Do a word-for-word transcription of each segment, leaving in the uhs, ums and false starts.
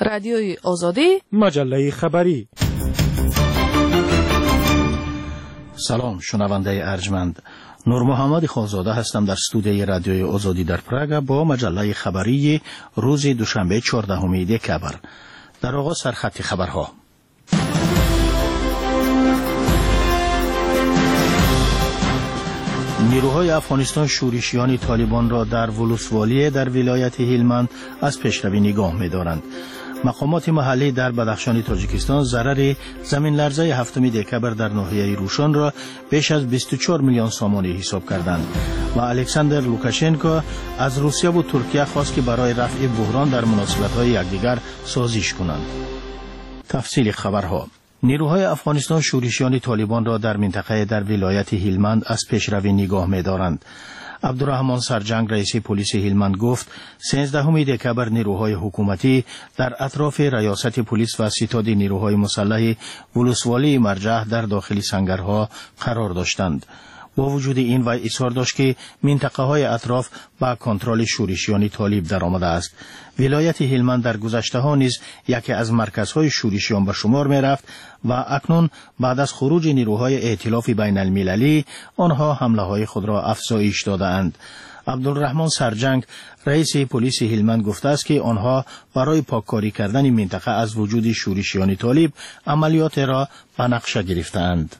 رادیوی آزادی، مجله خبری. سلام شنونده ارجمند، نور محمد خانزاده هستم در استودیوی رادیوی آزادی در پراگ با مجله خبری روز دوشنبه چهاردهم دکبر. در آغاز سرخط خبرها. نیروهای افغانستان شورشیان طالبان را در ولسوالی در ولایت هلمند از پیشروی نگاه می‌دارند. مقامات محلی در بدخشان تاجیکستان ضرر زمین لرزه هفتم دکبر در ناحیه روشان را بیش از بیست و چهار میلیون سامانی حساب کردند و الکساندر لوکاشنکو از روسیه و ترکیه خواست که برای رفع بحران در مناسبت‌های یکدیگر سازش کنند. تفصیل خبرها. نیروهای افغانستان شورشیان طالبان را در منطقه در ولایت هلمند از پیشروی نگاه می‌دارند. عبدالرحمن سرجنگ رئیس پلیس هلمند گفت سیزدهم دکبر نیروهای حکومتی در اطراف ریاست پلیس و ستاد نیروهای مسلح ولسوالی مرجع در داخل سنگرها قرار داشتند. با وجود این وی اصرار داشت که منطقه های اطراف با کنترل شورشیان طالب در آمده است. ولایت هلمند در گذشته ها نیز یکی از مرکزهای شورشیان به شمار می رفت و اکنون بعد از خروج نیروهای ائتلاف بین المللی آنها حمله های خود را افزایش دادند. عبدالرحمن سرجنگ رئیس پلیس هلمند گفته است که آنها برای پاککاری کردن منطقه از وجود شورشیان طالب عملیات را به نقشه گرفتند.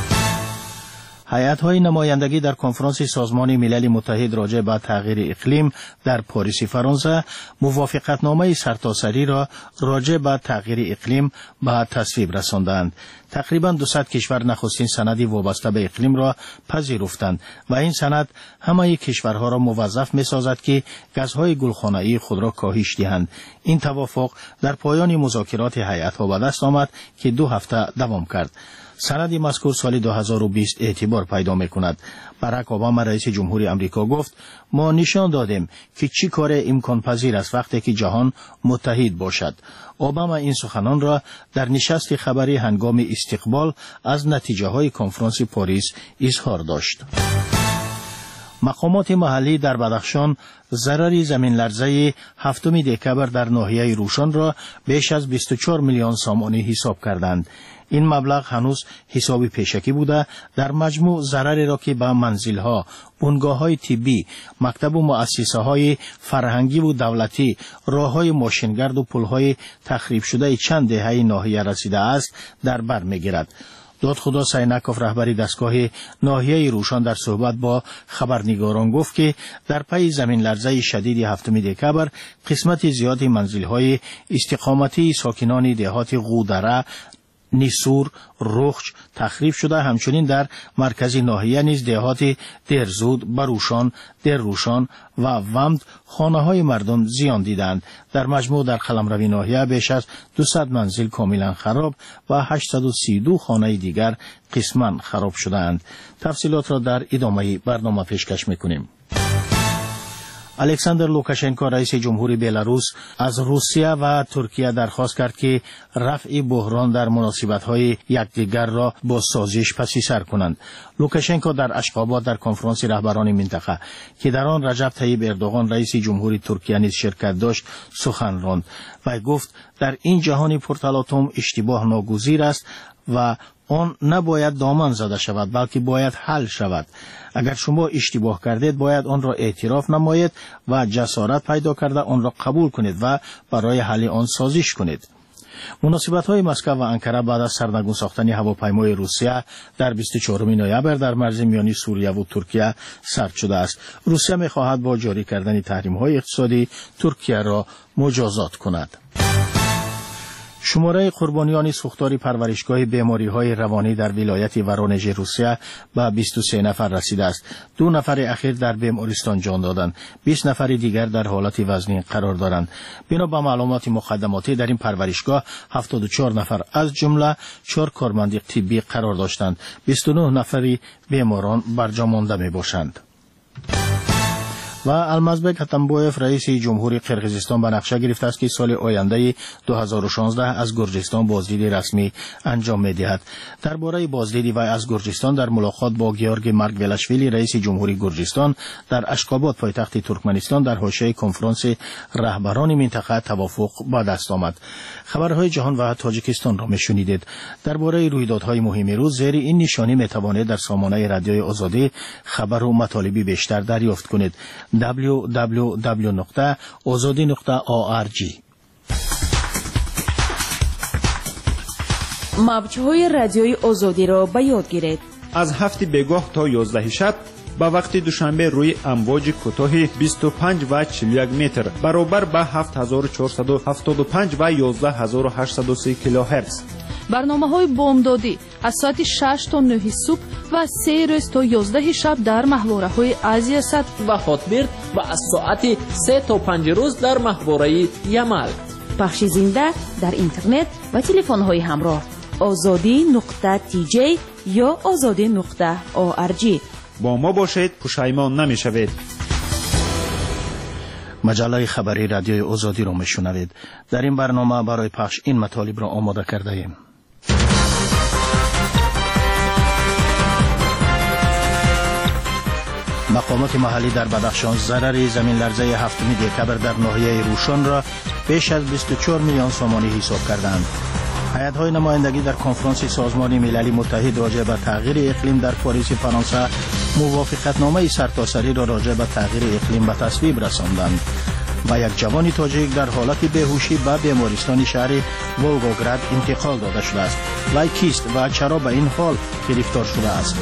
هیئت‌های نمایندگی در کنفرانس سازمان ملل متحد راجع به تغییر اقلیم در پاریس فرانسه موافقتنامه سرتاسری را راجع به تغییر اقلیم به تصویب رساندند. تقریباً دویست کشور نخستین سندی وابسته به اقلیم را پذیرفتند و این سند همه کشورها را موظف می‌سازد که گازهای گلخانه‌ای خود را کاهش دهند. این توافق در پایان مذاکرات هیئت‌ها به دست آمد که دو هفته دوام کرد. سند مذکور سال دو هزار و بیست اعتبار پیدا می‌کند. باراک اوباما رئیس جمهوری آمریکا گفت ما نشان دادیم که چی کار امکان پذیر است وقتی که جهان متحد باشد. اوباما این سخنان را در نشست خبری هنگام استقبال از نتیجه های کنفرانس پاریس اظهار داشت. مقامات محلی در بدخشان ضرر زمین لرزه هفتم دکبر در ناحیه روشان را بیش از بیست و چهار میلیون سامانی حساب کردند. این مبلغ هنوز حسابی پیشکی بوده. در مجموع ضرری را که به منزل‌ها، بنگاه‌های طبی، مکتب و مؤسسه‌های فرهنگی و دولتی، راه‌های ماشینگرد و پل‌های تخریب شده چند دهه ناحیه رسیده است در بر می‌گیرد. دادخدا سینکوف رهبری دستگاه ناحیه روشان در صحبت با خبرنگاران گفت که در پی زمین لرزه شدید هفتم دکبر قسمت زیادی منزل‌های استقامتی ساکنان دهات غودره، نیسور، رخش تخریب شده. همچنین در مرکزی ناحیه نیز دهات درزود، بروشان، درروشان و ومد خانه های مردم زیان دیدند. در مجموع در قلمروی ناحیه بیش از دویست منزل کاملا خراب و هشتصد و سی و دو خانه دیگر قسما خراب شدند. تفصیلات را در ادامه برنامه پیشکش میکنیم. الکساندر لوکاشنکو رئیس جمهوری بلاروس از روسیه و ترکیه درخواست کرد که رفع بحران در مناسبت‌های یکدیگر را با سازش پسی سر کنند. لوکاشنکو در اشخاباد در کنفرانس رهبران منطقه که در آن رجب طیب اردوغان رئیس جمهوری ترکیه نیز شرکت داشت سخن راند و گفت در این جهان پرتلاطم اشتباه ناگزیر است و آن نباید دامن زده شود بلکه باید حل شود. اگر شما اشتباه کردید باید آن را اعتراف نمایید و جسارت پیدا کرده آن را قبول کنید و برای حل آن سازش کنید. مناسبت‌های مسکو و انکره بعد از سرنگون ساختن هواپیمای روسیه در بیست و چهارم نوامبر در مرز میانی سوریه و ترکیه سرد شده است. روسیه می‌خواهد با جاری کردن تحریم‌های اقتصادی ترکیه را مجازات کند. شماره قربانیان سوختار پرورشگاه بیماری‌های روانی در ولایت ورونژ روسیه به بیست و سه نفر رسیده است. دو نفر اخیر در بیمارستان جان دادند. بیست نفر دیگر در حالت وزنی قرار دارند. بنا به معلومات مقدماتی در این پرورشگاه هفتاد و چهار نفر از جمله چهار کارمند طبی قرار داشتند. بیست و نه نفری بیماران برجا مانده می‌باشند. و المازبک اتنبویف رئیس جمهوری قرقیزستان به نقشه گرفته است که سال آینده دو هزار و شانزده از گرجستان بازدید رسمی انجام می‌دهد. درباره بازدید وی از گرجستان در ملاقات با گیورگ مارگویلاشویلی رئیس جمهوری گرجستان در اشخاباد پایتخت ترکمنستان در حاشیه کنفرانس رهبران منطقه توافق به دست آمد. خبرهای جهان و تاجیکستان را میشنیدید. درباره رویدادهای مهم روز زیر این نشانی میتوانید در سامانه رادیوی آزادی خبر و مطالبی بیشتر دریافت کنید. دبلیو دبلیو دبلیو نقطه آزادی نقطه او آر جی. موج‌های رادیوی آزادی را به یاد گیرید. از هفت بگاه تا یازده شب با وقت دوشنبه روی امواج کوتاه بیست و پنج و چهل و یک متر برابر با هفت هزار و چهارصد و هفتاد و پنج و یازده هزار و هشتصد و سی کیلوهرتز. برنامه‌های بامدادی از ساعت شش تا نه صبح و سه روز تا یازده شب در محوره‌های آسیا صد و خاطبرد و از ساعت سه تا پنج روز در محوره یمل. پخش زنده در اینترنت و تلفن‌های همراه آزادی نقطه تی جی یا آزادی نقطه او آر جی. با ما باشید، پشیمان نمی‌شوید. مجله خبری رادیوی آزادی را میشنوید. در این برنامه برای پخش این مطالب را آماده کرده ایم. مقامات محلی در بدخشان ضرر زمین لرزه هفتم دکبر در ناحیه روشن را بیش از بیست و چهار میلیون سومانی حساب کردند. هیئت‌های نمایندگی در کنفرانس سازمان ملل متحد راجع به تغییر اقلیم در پاریس فرانسه موافقتنامه سرتاسری را راجع به تغییر اقلیم به تصویب رساندند و یک جوان تاجیک در حالت بیهوشی به بیمارستان شهر ولگوگراد انتقال داده شده است. وی کیست و چرا به این حال گرفتار شده است؟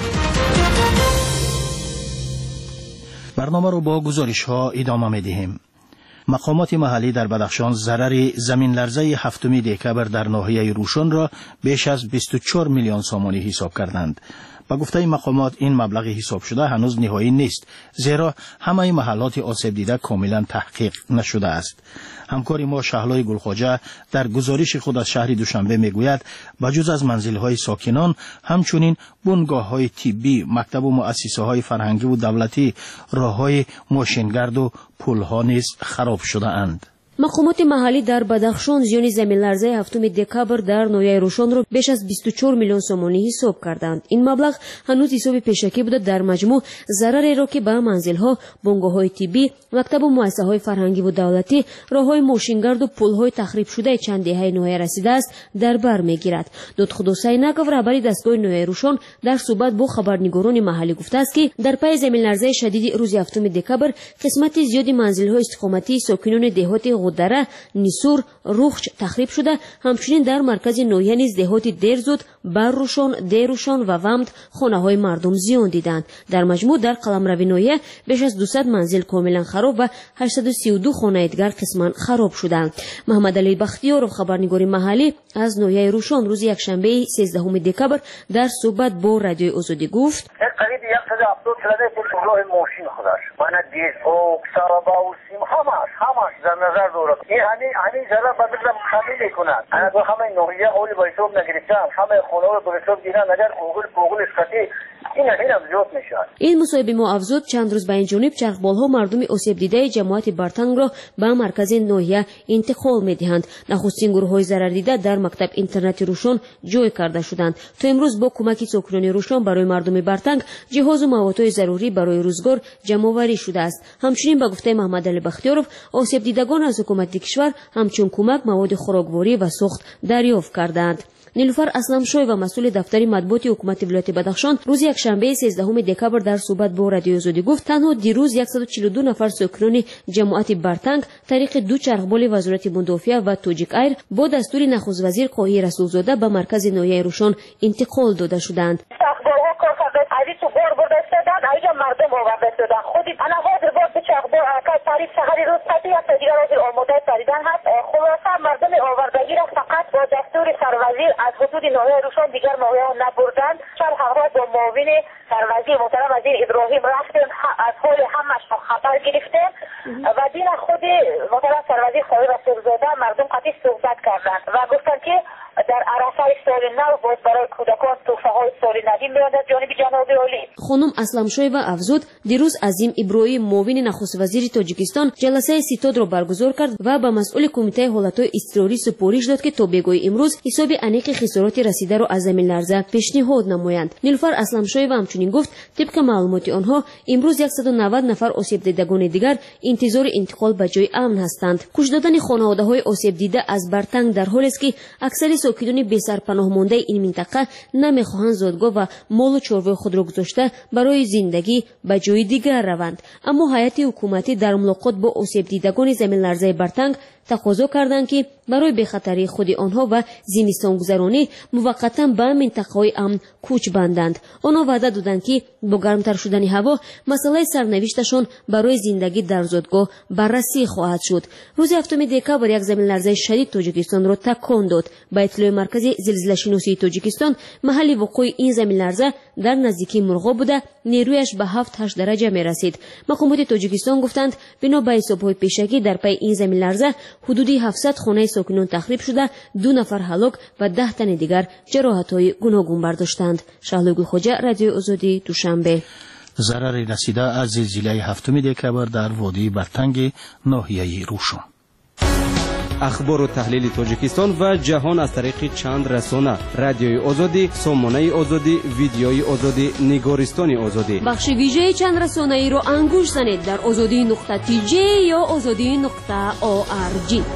برنامه را با گزارش‌ها ادامه می‌دهیم. مقامات محلی در بدخشان ضرر زمین لرزه هفتم دکبر در ناحیه روشن را بیش از بیست و چهار میلیون سومانی حساب کردند. با گفته مقامات این مبلغ حساب شده هنوز نهایی نیست، زیرا همه محلات آسیب دیده کاملا تحقیق نشده است. همکار ما شهلای گلخواجه در گزارش خود از شهر دوشنبه میگوید بجز از منزل‌های ساکنان همچنین بنگاه‌های طبی، مکتب و مؤسسه‌های فرهنگی و دولتی، راه‌های ماشینگرد و پل‌ها نیز خراب شده اند. مقامات محلی در بدخشان زیان زمین لرزه هفتم دکبر در ناحیه روشن را بیش از بیست و چهار میلیون سومانی حساب کردند. این مبلغ هنوز حساب پیشکی بوده. در مجموع ضرری را که به منزل‌ها، بنگاه‌های طبی، مکتب و مؤسسه‌های فرهنگی و دولتی، راه‌های ماشینگرد و پل‌های تخریب شده چند دهه ناحیه رسیده است در بر می‌گیرد. دادخدا سینکov رهبر دستگاه ناحیه روشن در صحبت با خبرنگاران محلی گفته است که در پی زمین لرزه شدید روز هفتم دکبر قسمت زیادی منزل‌های استقامتی ساکنان دهات غدره، نیسور، روخچ تخریب شده. همچنین در مرکز ناحیه نیز دهات دیرزود، برروشان، دیروشان و ومد خانه‌های مردم زیان دیدند. در مجموع در قلمرو ناحیه بیش از دویست منزل کاملا خراب و هشتصد و سی و دو خانه دیگر قسما خراب شدند. محمد علی بختیار خبرنگار محلی از ناحیه روشن روز یکشنبه سیزدهم دکبر در صحبت با رادیوی آزادی گفت: قریب صد و هفتاد کیلومتر راه ماشین خودش من دیز او سرابا و سیم همش همش در نظر دارد. این همین همین ضرر بدلم خالی میکنند. انا دو همه نوعیه اولی با حساب نگرفتم، همه خونه رو با حساب گیرن، اگر اوگل اوگل اسکتی این همین هم زیاد میشه. این مصاحبه ما افزود چند روز به این جانب چرخبالها مردم آسیب دیده جماعت برتنگ را به مرکز ناحیه انتقال میدهند. نخستین گروه‌های ضرر دیده در مکتب اینترنت روشن جای کرده شدند. تا امروز با کمک ساکنان روشن برای مردم برتنگ جهاز و موادهای ضروری برای روزگار جمع‌آوری شده است. همچنین به گفته محمد علی بختیارov آسیب دیدگان از حکومت کشور همچون کمک مواد خوراکواری و سوخت دریافت کردند. نیلوفر اسلمشوی و مسئول دفتر مطبوعات حکومت ولایت بدخشان روز یکشنبه سیزدهم دکبر در صحبت با رادیو آزادی گفت تنها دیروز صد و چهل و دو نفر ساکنان جماعت برتنگ طریق دو چرخبال وزارت مدافعه و توجیک ایر با دستور نخست وزیر قاهی رسولزاده به مرکز ناحیه روشن انتقال داده شدند. مردم آورده شدن خودی انا حاضر بود به چرخبال که تاریخ شهری روز پتی یا دیگر روز آماده پریدن هست. خلاصه مردم آوردگی را فقط با دستور سروزیر از حدود ناحیه روشن دیگر ناحیه نبردند. چند همراه با معاون سروزیر محترم وزیر ابراهیم رفتیم از حال همش خبر گرفتیم و دین خود محترم سروزیر قاهی رسولزاده مردم قطعی صحبت کردند و گفتند که در عرصه سال نو باز برای کودکان تحفه های سال نوی میآید جانب جناب عالی. خانم اسلمشوی و افزود دیروز عظیم ابراهیم معاون نخست وزیر تاجیکستان جلسه ستاد را برگزار کرد و به مسئول کمیته حالتهای اضطراری سپارش داد که تا بگوی امروز حساب انیق خسارات رسیده را از زمین لرزه پیشنهاد نمایند. نیلوفر اسلمشاهی و همچنین گفت طبق معلومات آنها امروز صد و نود نفر آسیب دیدگان دیگر انتظار انتقال به جای امن هستند. کش دادن خانواده‌های آسیب دیده از برتنگ در حالی است که اکثر ساکنان بی‌سرپناه مانده این منطقه نمیخواهند زادگاه و مال و چاروای خود را گذاشته برای زندگی به جای دیگر روند. اما هیئت حکومتی در ملاقات با آسیب دیدگان زمین لرزه برتنگ تقاضا کردند که برای بخطری خود آنها و زمستان گذرانی موقتا به منطقه‌های امن کوچ بندند. آنها وعده دادند که با گرمتر شدن هوا مسئله سرنوشتشان برای زندگی در زادگاه بررسی خواهد شد. روز هفتم دکبر یک زمین لرزه شدید تاجیکستان را تکان داد. به اطلاع مرکز زلزله شناسی تاجیکستان محل وقوع این زمین لرزه در نزدیکی مرغاب بوده، نیرویش به هفت هشت درجه می رسید. مقامات تاجیکستان گفتند بنا به حساب‌های پیشکی در پی این زمین لرزه حدودی هفتصد خانه ساکنان تخریب شده، دو نفر هلاک و ده تن دیگر جراحت‌های گوناگون برداشتند. شهلوگی خوجه، رادیو آزادی، دوشنبه. ضرر رسیده از زلزله هفتم دکبر در وادی برتنگ ناحیه روشن. اخبار و تحلیل تاجیکستان و جهان از طریق چند رسانه: رادیوی آزادی، سامانه آزادی، ویدیوی آزادی، نگارستان آزادی. بخش ویژه چند رسانه ای را انگوش زنید در آزادی نقطه تی جی یا آزادی نقطه او آر جی.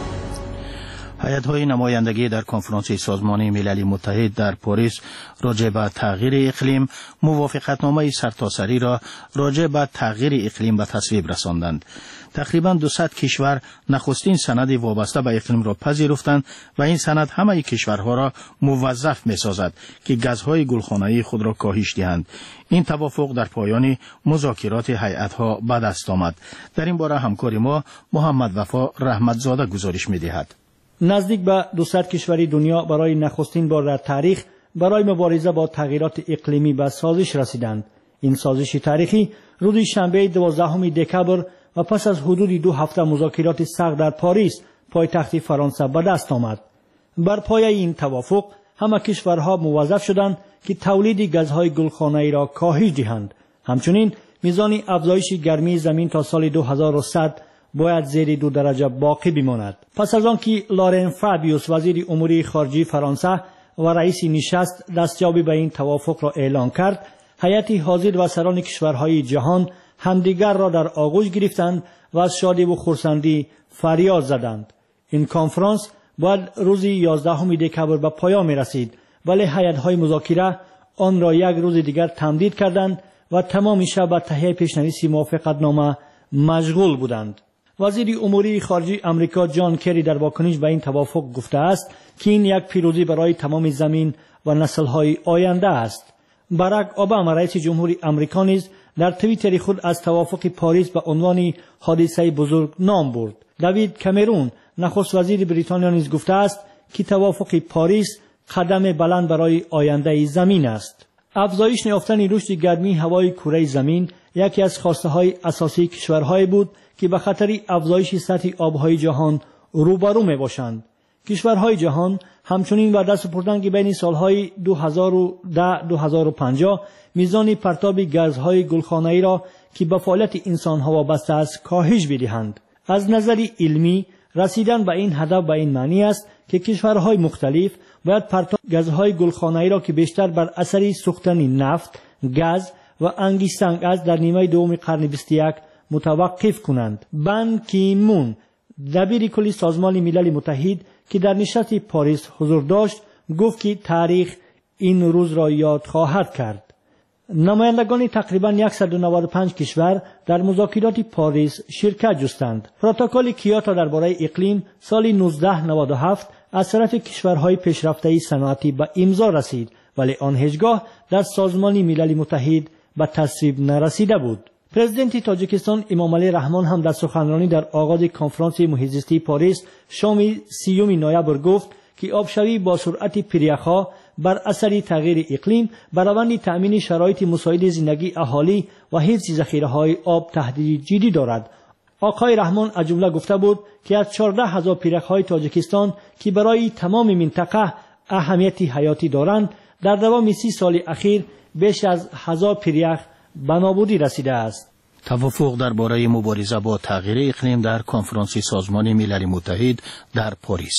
هیئت‌های نمایندگی در کنفرانس سازمان ملل متحد در پاریس راجع به تغییر اقلیم موافقتنامه سرتاسری را راجع به تغییر اقلیم به تصویب رساندند. تقریباً دویست کشور نخستین سند وابسته به اقلیم را پذیرفتند و این سند همه کشورها را موظف می‌سازد که گازهای گلخانه‌ای خود را کاهش دهند. این توافق در پایان مذاکرات هیئت‌ها به دست آمد. در این باره همکار ما محمد وفا رحمتزاده گزارش می‌دهد. نزدیک به دویست کشور دنیا برای نخستین بار در تاریخ برای مبارزه با تغییرات اقلیمی به سازش رسیدند. این سازش تاریخی روز شنبه دوازدهم دکبر و پس از حدود دو هفته مذاکرات سخت در پاریس پایتخت فرانسه به دست آمد. بر پایه این توافق همه کشورها موظف شدند که تولید گازهای گلخانه‌ای را کاهش دهند. همچنین میزان افزایش گرمی زمین تا سال دو هزار و صد باید زیر دو درجه باقی بماند. پس از آنکه لارن فابیوس وزیر امور خارجه فرانسه و رئیس نشست دستیابی به این توافق را اعلان کرد، هیئت حاضر و سران کشورهای جهان همدیگر را در آغوش گرفتند و از شادی و خرسندی فریاد زدند. این کنفرانس باید روز یازدهم دکبر به پایان می رسید، ولی هیئت‌های مذاکره آن را یک روز دیگر تمدید کردند و تمام شب به تهیه پیشنویس موافقتنامه مشغول بودند. وزیر امور خارجه امریکا جان کری در واکنش به این توافق گفته است که این یک پیروزی برای تمام زمین و نسل‌های آینده است. باراک اوباما رئیس جمهوری امریکا نیز در توییتر خود از توافق پاریس به عنوان حادثه بزرگ نام برد. دیوید کامرون نخست وزیر بریتانیا نیز گفته است که توافق پاریس قدم بلند برای آینده زمین است. افزایش یافتن رشد گرمی هوای کره زمین یکی از خواسته‌های اساسی کشورهای بود که به خطر افزایش سطح آب‌های جهان روبرو می‌باشند. کشورهای جهان همچنین به دست سپردند که بین سالهای دو هزار و ده تا دو هزار و پنجاه میزان پرتاب گازهای گلخانه‌ای را که به فعالیت انسان‌ها وابسته است کاهش بدهند. از نظر علمی رسیدن به این هدف به این معنی است که کشورهای مختلف باید پرتاب گازهای گلخانه‌ای را که بیشتر بر اثر سوختن نفت، گاز و انگیزتنگ است در نیمه دوم قرن بیست و یک متوقف کنند. بان کی مون دبیر کلی سازمان ملل متحد که در نشست پاریس حضور داشت گفت که تاریخ این روز را یاد خواهد کرد. نمایندگان تقریبا صد و نود و پنج کشور در مذاکرات پاریس شرکت جستند. پروتکل کیوتو درباره اقلیم سال نوزده نود و هفت از طرف کشورهای پیشرفته صنعتی به امضا رسید، ولی آن هیچگاه در سازمان ملل متحد به تصویب نرسیده بود. پرزیدنت تاجیکستان امامعلی رحمان هم در سخنرانی در آغاز کنفرانس محیط زیستی پاریس شام سیوم نوامبر گفت که آبشوی با سرعت پریخا بر اثر تغییر اقلیم بر روند تأمین شرایط مساعد زندگی اهالی و حفظ ذخیره‌های آب تهدید جدی دارد. آقای رحمان از جمله گفته بود که از چهارده هزار پیرخ‌های تاجیکستان که برای تمام منطقه اهمیت حیاتی دارند، در دوام سی سال اخیر بیش از هزار پیرخ به نابودی رسیده است. توافق درباره مبارزه با تغییر اقلیم در کنفرانس سازمان ملل متحد در پاریس.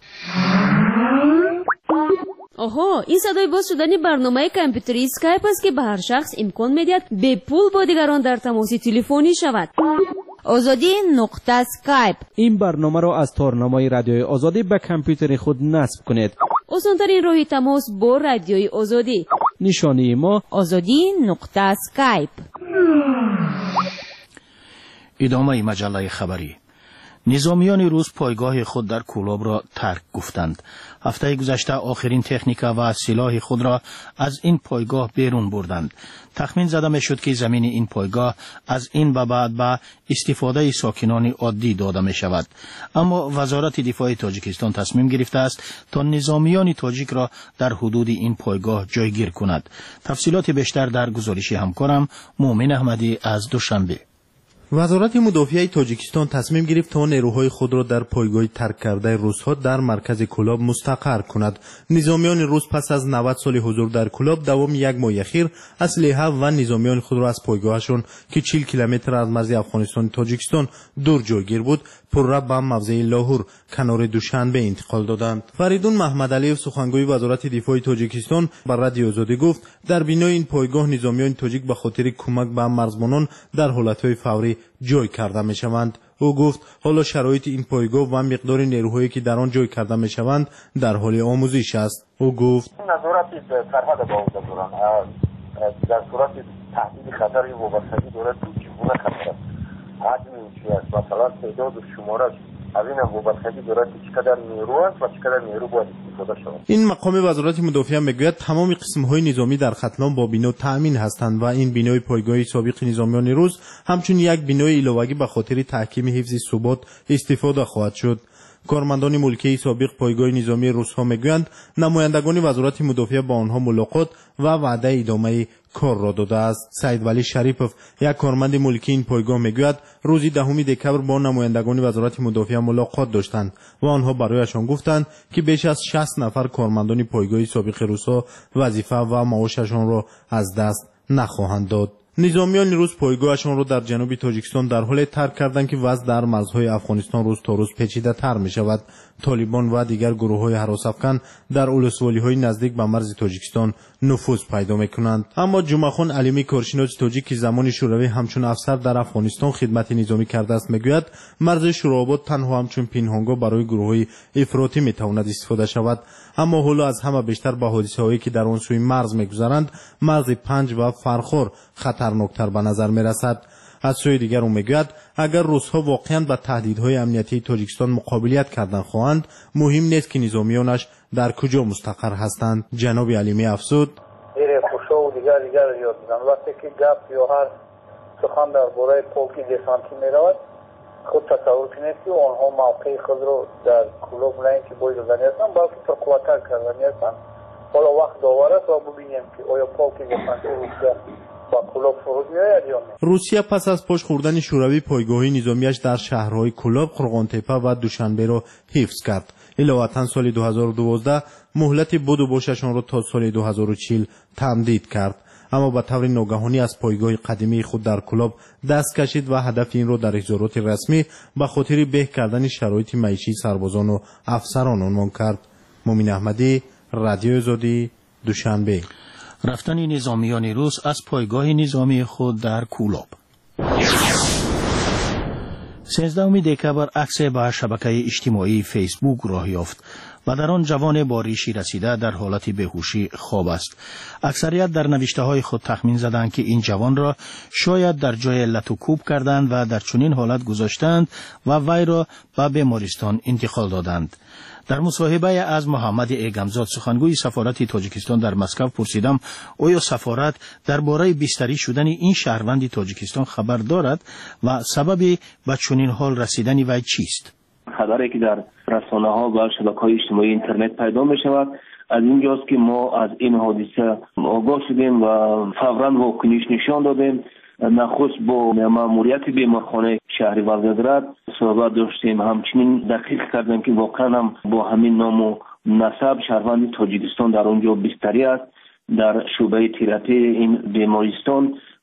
آها، این صدای باز شدن برنامه کامپیوتری اسکایپ است که به هر شخص امکان میدهد به پول با دیگران در تماس تلفنی شود. آزادی نقطه اسکایپ. این برنامه را از تارنمای رادیوی آزادی به کامپیوتر خود نصب کنید. آسان‌ترین راه تماس با رادیوی آزادی. نشانی ما آزادی نقطه اسکایپ. ادامه مجله خبری. نظامیان روس پایگاه خود در کولاب را ترک گفتند. هفته گذشته آخرین تکنیکا و سلاح خود را از این پایگاه بیرون بردند. تخمین زده می شد که زمین این پایگاه از این به بعد به استفاده ساکنان عادی داده می شود. اما وزارت دفاع تاجیکستان تصمیم گرفته است تا نظامیان تاجیک را در حدود این پایگاه جایگیر کند. تفصیلات بیشتر در گزارش همکارم مومن احمدی از دوشنبه. وزارت مدافع تاجیکستان تصمیم گرفت تا نیروهای خود را در پایگاه ترک کرده روس‌ها در مرکز کولاب مستقر کند. نظامیان روس پس از نود سال حضور در کولاب دوام یک ماه اخیر اسلحه و نظامیان خود را از پایگاهشان که چهل کیلومتر از مرز افغانستان تاجیکستان دور جایگیر بود پرره به موضع لاهور کنار دوشنبه انتقال دادند. فریدون محمد علیف سخنگوی وزارت دفاع تاجیکستان بر رادیو آزادی گفت در بنای این پایگاه نظامیان تاجیک به خاطر کمک به مرزبانان در حالتهای فوری جای کرده می شوند. او گفت حالا شرایط این پایگاه و مقدار نیروهایی که در آن جای کرده می شوند در حال آموزش است. او گفت نظارت سرحد با او دارند در صورت تهدید خطر وابستگی دارد تو چگونه خطر است حجم چی است مثلا تعداد و شمارش از این هم وابستگی دارد که چقدر نیرو است و چقدر نیرو باید استفاده شود. این مقام وزارت مدافع میگوید تمام قسم‌های نظامی در ختلان با بنا تأمین هستند و این بنای پایگاه سابق نظامیان روس همچون یک بنای علاوه‌ای به خاطر تحکیم حفظ ثبات استفاده خواهد شد. کارمندان ملکی سابق پایگاه نظامی روس‌ها میگویند نمایندگان وزارت مدافع با آنها ملاقات و وعده ادامه کار را داده است. سید ولی شریپوف یک کارمند ملکی این پایگاه میگوید روز دهم دکبر با نمایندگان وزارت مدافع ملاقات داشتند و آنها برایشان گفتند که بیش از شصت نفر کارمندان پایگاه سابق روس‌ها وظیفه و معاششان را از دست نخواهند داد. نظامیان روس پایگاهشان را در جنوب تاجیکستان در حال ترک کردند که وضع در مرزهای افغانستان روز تا روز پیچیده تر می شود. طالبان و دیگر گروه های هراس افکن در ولسوالی های نزدیک به مرز تاجیکستان نفوذ پیدا می کنند. اما جمعخان علیمی کارشناس تاجیک که زمان شوروی همچون افسر در افغانستان خدمت نظامی کرده است میگوید مرز شوراباد تنها همچون پنهانگاه برای گروه های افراطی می تواند استفاده شود. اما حالا از همه بیشتر به حادثه هایی که در آن سوی مرز میگذرند مرز پنج و فرخور خطرناکتر به نظر می رسد. از سوی دیگر او میگوید اگر روس‌ها واقعا با تهدیدهای امنیتی تاجیکستان مقابلیت کردن خواهند مهم نیست که نظامیانش در کجا مستقر هستند. جناب علیمی افزود دیره خوشا و دیگر دیگر یاد میدن وقتی که گپ یا هر سخن درباره پولکی دسانتی میرود خود تصور کنید که آنها موقع خود را در کلوب نه اینکه باید زدنی هستند بلکه ترقواتر کردنی هستند. حالا وقت داور است و ببینیم که آیا پولکی دسانتی روسیه روسیه پس از پاش خوردن شوروی پایگاه‌های نظامیش در شهرهای کولاب، قرغانتپه و دوشنبه را حفظ کرد. علاوه سال دو هزار و دوازده مهلت بود و باششان را تا سال دو هزار و چهل تمدید کرد. اما به طور ناگهانی از پایگاه قدیمی خود در کولاب دست کشید و هدف این را در اظهارات رسمی به خاطر بهتر کردن شرایط معیشی سربازان و افسران عنوان کرد. مومن احمدی، رادیو آزادی، دوشنبه. رفتن نظامیان روس از پایگاه نظامی خود در کولاب. سیزدهم دکبر عکس به شبکه اجتماعی فیسبوک راه یافت و در آن جوان با ریشی رسیده در حالت بیهوشی خواب است. اکثریت در نوشته های خود تخمین زدند که این جوان را شاید در جای لتو کوب کردند و در چنین حالت گذاشتند و وی را به بیمارستان انتقال دادند. در مصاحبه از محمد ایگمزاد سخنگوی سفارت تاجیکستان در مسکو پرسیدم آیا سفارت درباره بستری شدن این شهروند تاجیکستان خبر دارد و سبب به چنین حال رسیدن وی چیست؟ خبری که در رسانه ها و شبکه‌های اجتماعی اینترنت پیدا می شود از اینجاست که ما از این حادثه آگاه شدیم و فوراً واکنش نشان دادیم. نخست با ماموریت بیمارخانه شهر ولگراد صحبت داشتیم، همچنین دقیق کردیم که واقعا هم با همین نام و نسب شهروند تاجیکستان در اونجا بستری است در شعبه تراپی این بیمارستان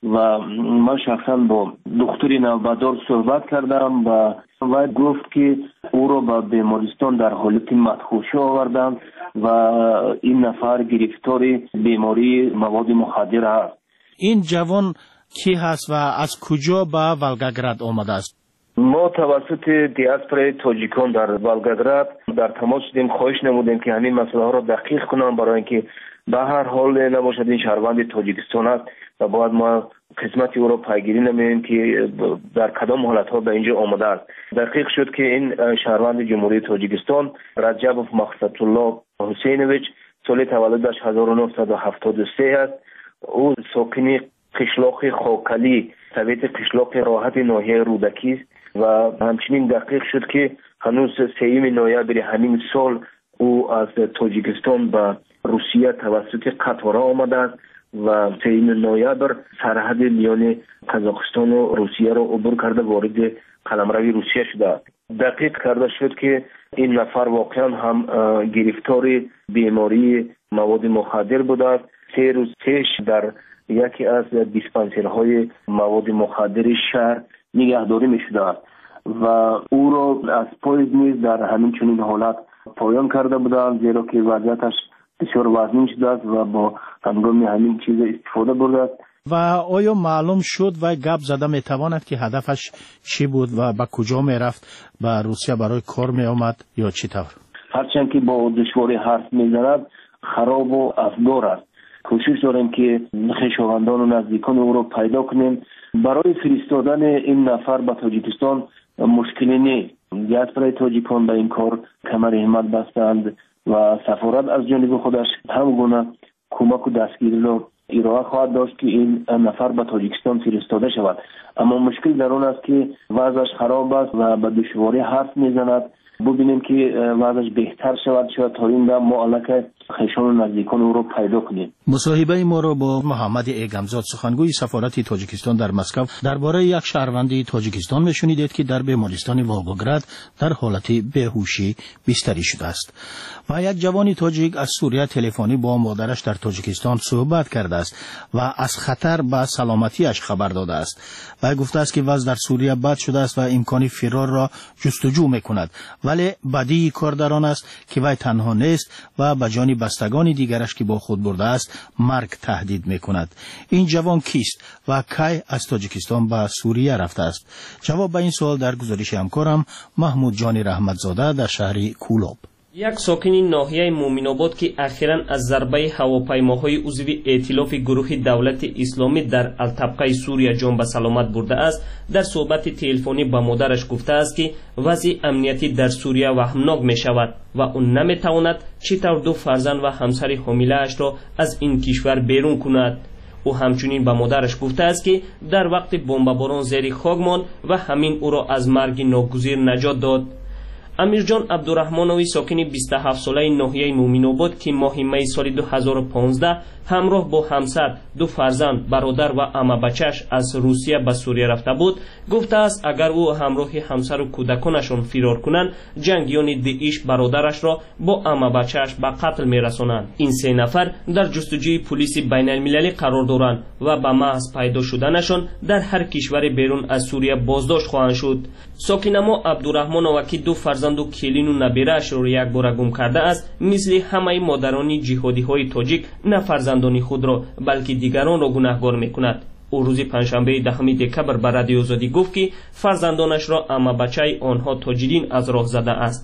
و من شخصا با دکتر نوبتدار صحبت کردم و و گفت که او را به بیمارستان در حالت مدهوشی آوردند و این نفر گرفتار بیماری مواد مخدر است. این جوان کی هست و از کجا به ولگاگراد آمده است؟ ما توسط دیاسپورای تاجیکان در ولگاگراد در تماس شدیم، خواهش نمودیم که همین مسئله ها را دقیق کنند برای اینکه به هر حال نباشد این شهروند تاجیکستان است و باید ما قسمتی او را پیگیری نماییم که در کدام حالت ها به اینجا آمده است. دقیق شد که این شهروند جمهوری تاجیکستان رجب مقصد الله حسینویچ سال تولدش هزار و نهصد و هفتاد و سه است. او ساکن قشلاق خاکلی سویت قشلاق راحت ناحیه رودکی است و همچنین دقیق شد که هنوز سوم نوامبر همین سال او از تاجیکستان به روسیه توسط قطار آمده است و سوم نوامبر سرحد میان قزاقستان و روسیه را عبور کرده وارد قلمرو روسیه شده است. دقیق کرده شد که این نفر واقعا هم گرفتار بیماری مواد مخدر بوده است. سه روز پیش در یکی از دیسپنسرهای مواد مخدر شهر نگهداری می شده است و او را از پاییز نیز در همین چنین حالت پایان کرده بودند، زیرا که وضعیتش بسیار وزنی شده است و با هنگام همین چیز استفاده برده است. و آیا معلوم شد و گپ زده می تواند که هدفش چی بود و به کجا می رفت؟ به روسیه برای کار می آمد یا چی طور؟ هرچند که با دشواری حرف می زند خراب و افگار است. کوشش داریم که خویشاوندان و نزدیکان او را پیدا کنیم. برای فرستادن این نفر به تاجیکستان مشکلی نیست. دیاسپورای تاجیکان به این کار کمر همت بستند و سفارت از جانب خودش هم گونه کمک و دستگیری را ارائه خواهد داشت که این نفر به تاجیکستان فرستاده شود. اما مشکل در آن است که وضعش خراب است و به دشواری حرف میزند. ببینیم که وضعش بهتر شود شاید تا این دم ما الکه خویشان و نزدیکان او را پیدا کنیم. مصاحبه ما را با محمد ایگمزاد سخنگوی سفارت تاجیکستان در مسکو درباره یک شهروند تاجیکستان میشنیدید که در بیمارستان ولگاگراد در حالت بیهوشی بستری شده است. و یک جوان تاجیک از سوریه تلفنی با مادرش در تاجیکستان صحبت کرده است و از خطر به سلامتیش خبر داده است و گفته است که وضع در سوریه بد شده است و امکان فرار را جستجو میکند، ولی بدی کار در آن است که وی تنها نیست و به جان بستگان دیگرش که با خود برده است مرگ تهدید میکند. این جوان کیست و کی از تاجیکستان به سوریه رفته است؟ جواب به این سوال در گزارش همکارم محمود جان رحمتزاده در شهر کولوب. یک ساکن ناحیه مومن‌آباد که اخیراً از ضربه هواپیماهای عضوی ائتلاف گروه دولت اسلامی در الطبقه سوریه جان به سلامت برده است، در صحبت تلفنی با مادرش گفته است که وضع امنیتی در سوریه وهمناک می شود و اون نمی تواند چطور دو فرزند و همسر حامله اش را از این کشور بیرون کند. او همچنین به مادرش گفته است که در وقت بمباران زیر خاک ماند و همین او را از مرگ ناگزیر نجات داد. امیرجان عبدالرحمنوی ساکن بیست و هفت ساله ناحیه مومن‌آباد که ماه می سال دو هزار و پانزده همراه با همسر، دو فرزند، برادر و عمه بچه‌اش از روسیه به سوریه رفته بود، گفته است اگر او همراه همسر و کودکانشان فرار کنند، جنگیان داعش برادرش را با عمه بچه‌اش به قتل می‌رسانند. این سه نفر در جستجوی پلیس بین‌المللی قرار دارند و به محض پیدا شدنشان در هر کشور بیرون از سوریه بازداشت خواهند شد. ساکن ما عبدالرحمن که دو فرزند و کلین و نبیره‌اش را یک بار گم کرده است، مثل همه مادران جهادی‌های تاجیک نه فرزندان خود را بلکه دیگران را گناهکار می‌کند. او روز پنجشنبه دهم دکبر به رادیو آزادی گفت که فرزندانش را اما بچه آنها تاجرین از راه زده است.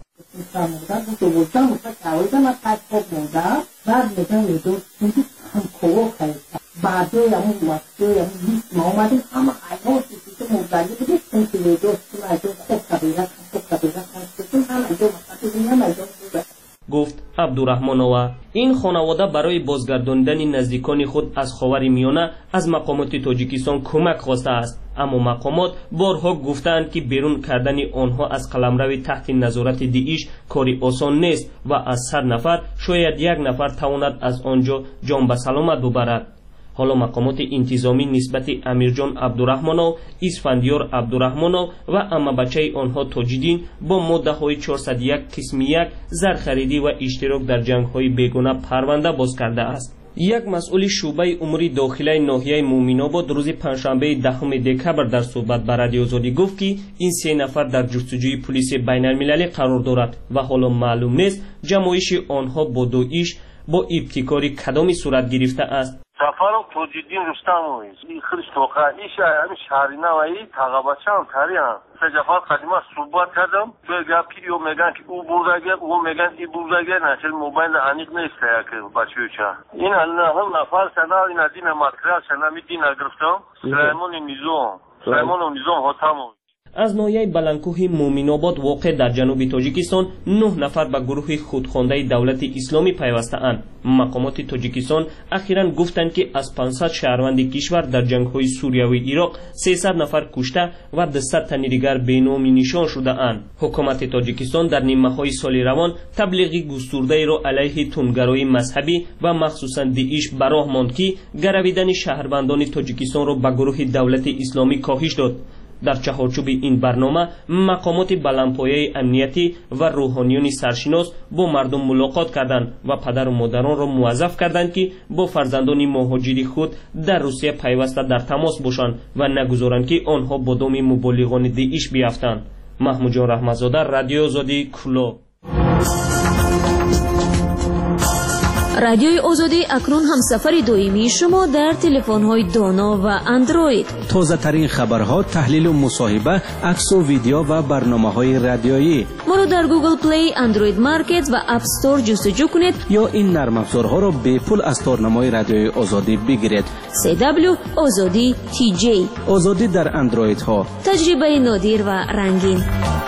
گفت عبدالرحمنوی این خانواده برای بازگرداندن نزدیکان خود از خاورمیانه از مقامات تاجیکستان کمک خواسته است، اما مقامات بارها گفتند که بیرون کردن آنها از قلمرو تحت نظارت داعش کاری آسان نیست و از صد نفر شاید یک نفر تواند از آنجا جان به سلامت ببرد. حالا مقامات انتظامی نسبت امیرجان عبدالرحمنو، اسفندیار عبدالرحمنو و اما بچه آنها تاجدین با ماده های چهارصد و یک قسم یک زرخریدی و اشتراک در جنگ های بیگانه پرونده باز کرده است. یک مسئول شعبه امور داخلی ناحیه مومن‌آباد روز پنجشنبه دهم دکبر در صحبت با رادیو آزادی گفت که این سه نفر در جستجوی پلیس بین‌المللی قرار دارد و حالا معلوم نیست جمعیت آنها با داعش با ابتکاری کدامی صورت گرفته است. Сафаров Тоҷиддин Рустамович, хист воқеиш ҳамин шаҳринаваи тағабачам тария. Се ҷафар қадима суҳбат кардам, ҷои гапи ё меган ки ӯ бурдаге, ӯ меган и бурдаге, начал мобайли аниқ нест як бачӯча. Ин ҳам нафар сана ин дина материал сана ми дина гирифтам. Сулаймони Низом, Сулаймони Низом Хотамов. از ناحیه بلندکوه مومن‌آباد واقع در جنوب تاجیکستان نه نفر به گروه خودخوانده دولت اسلامی پیوسته اند. مقامات تاجیکستان اخیراً گفتند که از پانصد شهروند کشور در جنگ‌های سوریه و عراق سیصد نفر کشته و دویست تن دیگر بینامی نشان شده اند. حکومت تاجیکستان در نیمه‌های سال روان تبلیغی گسترده را علیه تندگرای مذهبی و مخصوصاً داعش به راه ماند که گرویدن شهروندان تاجیکستان را به گروه دولت اسلامی کاهش داد. در چهارچوب این برنامه مقامات بلندپایه امنیتی و روحانیون سرشناس با مردم ملاقات کردند و پدر و مادران را موظف کردند که با فرزندان مهاجری خود در روسیه پیوسته در تماس باشند و نگذارند که آنها با دام مبلغان داعش بیفتند. محمود جان رحمتزاده، رادیو آزادی، کلو. رادیوی آزادی اکنون همسفر دائمی شما در تلفن‌های دانا و اندروید. تازه ترین خبرها، تحلیل و مصاحبه، عکس و ویدیو و برنامه‌های رادیویی. ما رو در گوگل پلی، اندروید مارکت و اپ استور جستجو کنید یا این نرم افزارها را به پول از تارنمای رادیوی آزادی بگیرید. سی دبلیو آزادی تی جی. آزادی در اندروید ها. تجربه نادر و رنگین.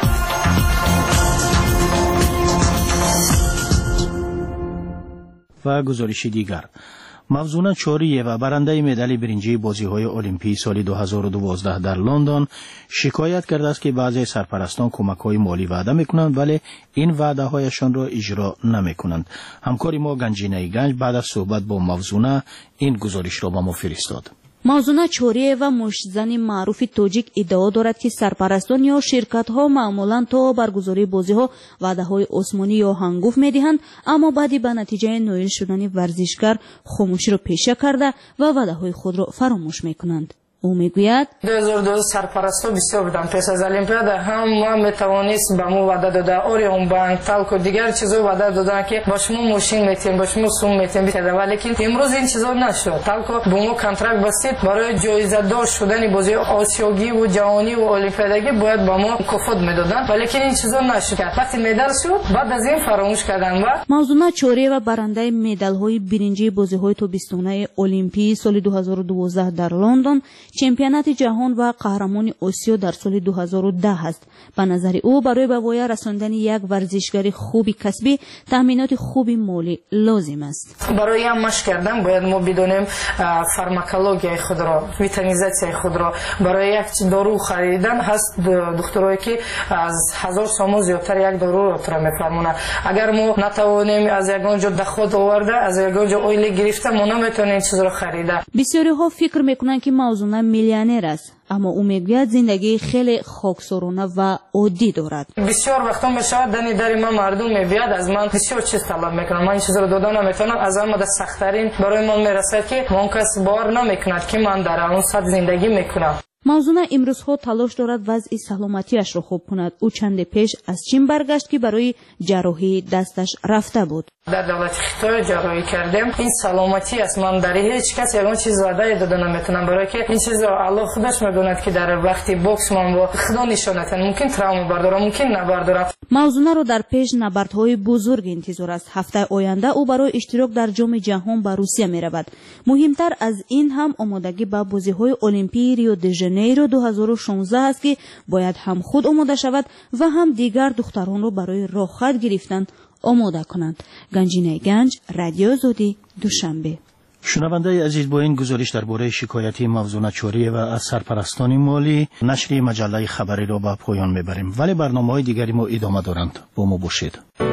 و گزارش دیگر، مفزونه چوریه و برنده مدال برنجی بازی‌های المپی سال دو هزار و دوازده در لندن شکایت کرده است که بعضی سرپرستان کمک‌های مالی وعده می‌کنند ولی این وعده‌هایشان را اجرا نمی‌کنند. همکار ما گنجینه گنج بعد از صحبت با مفزونه این گزارش را به ما فرستاد. مازونا چوریه و مشتزن معروف توجیک ادعا دارد که سرپرستان یا شرکت ها معمولا تا برگزاری بازی ها وعده های عثمانی یا هنگوف می دهند، اما بعدی به نتیجه نایل شدن ورزشکار خاموشی را پیشه کرده و وعده های خود را فراموش می کنند. او میگوید دو هزار و دو سرپرستا بسیار بودن پس از المپیادا، هم ما میتوانست به ما وعده داده اوریون بانک تالکو دیگر چیزا وعده دادن که با شما ماشین میتیم با شما سوم میتیم بیتده، ولی که امروز این چیزا نشد. تالکو با ما کنترکت بستید برای جایزه دار شدن بازی آسیایی و جهانی و المپیادگی باید با ما مکافات میدادن، ولی که این چیزا نشد. وقتی مدال شد بعد از این فراموش کردن. و موضوع چوریه و برنده مدال های برنجی بازی های تابستانه المپی سال دو هزار و دوازده در لندن، چمپیونات جهان و قهرمان آسیا در سال دو هزار و ده است. به نظر او برای به پایان رساندن یک ورزشکار خوبی کسبی تامینات خوبی مالی لازم است. برای این مشق کردن باید ما بدونیم فارماکولوژی خود را، ویتامینیزاسیون خود را. برای یک دارو خریدن هست دکترایی که از هزار سوم زیادتر یک دارو را تر میفرمونه. اگر ما نتوانیم از یگانجا دخود آورده، از یگانجا اویل گرفته، ما نمیتونیم این چیز را خریده. بسیاری ها فکر میکنند که موضوع میلیونر است، اما او میگوید زندگی خیلی خاکسارانه و عادی دارد. بسیار وقتا میشود دنی در من مردم میبیاد از من بسیار چیز طلب میکنم، من این چیز رو دادن نمیتونم، از اما در سختترین برای من میرسد که من کس باور نمیکند که من در اون سطح زندگی میکنم. موضوع امروزها تلاش دارد وضع سلامتیش را خوب کند. او چند پیش از چین برگشت که برای جراحی دستش رفته بود. در دولت خطای جراحی کردیم. این سلامتی است، من در هیچ کس یگان چیز وعده داده نمیتونم، برای که این چیز را الله خودش میدوند که در وقتی بوکس من با خدا نشانت ممکن تراوم بردارم، ممکن نبردارم. موضوع را در پیش نبردهای بزرگ انتظار است. هفته آینده او برای اشتراک در جام جهان به روسیه میرود. مهمتر از این هم آمادگی به بازی‌های المپی ریو د ژانیرو دو هزار و شانزده است که باید هم خود آماده شود و هم دیگر دختران را برای راه خط گرفتن آماده کنند. گنجینه گنج، رادیو آزادی، دوشنبه. شنونده عزیز، با این گزارش درباره شکایتی موضوع چوریه و از سرپرستان مالی نشر مجله خبری را به پایان میبریم، ولی برنامه‌های دیگری ما ادامه دارند. با ما باشید.